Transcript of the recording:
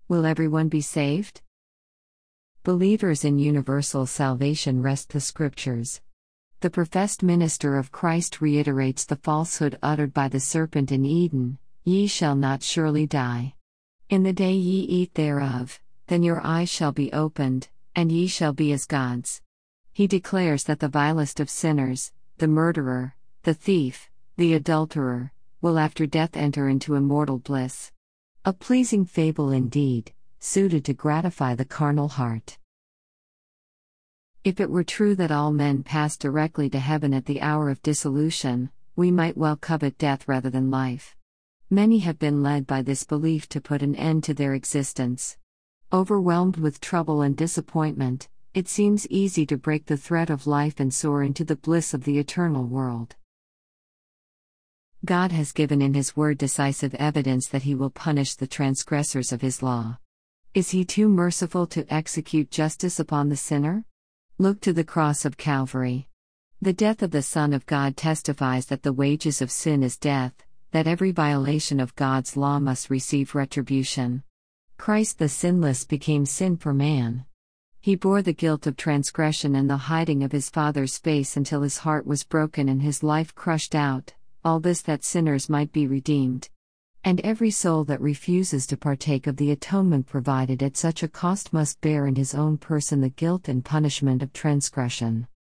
Will everyone be saved? Believers in universal salvation rest the Scriptures. The professed minister of Christ reiterates the falsehood uttered by the serpent in Eden: "Ye shall not surely die. In the day ye eat thereof, then your eyes shall be opened, and ye shall be as gods." He declares that the vilest of sinners, the murderer, the thief, the adulterer, will after death enter into immortal bliss. A pleasing fable indeed, suited to gratify the carnal heart. If it were true that all men pass directly to heaven at the hour of dissolution, we might well covet death rather than life. Many have been led by this belief to put an end to their existence. Overwhelmed with trouble and disappointment, it seems easy to break the thread of life and soar into the bliss of the eternal world. God has given in His Word decisive evidence that He will punish the transgressors of His law. Is He too merciful to execute justice upon the sinner? Look to the cross of Calvary. The death of the Son of God testifies that the wages of sin is death, that every violation of God's law must receive retribution. Christ the sinless became sin for man. He bore the guilt of transgression and the hiding of His Father's face until His heart was broken and His life crushed out, all this that sinners might be redeemed. And every soul that refuses to partake of the atonement provided at such a cost must bear in his own person the guilt and punishment of transgression.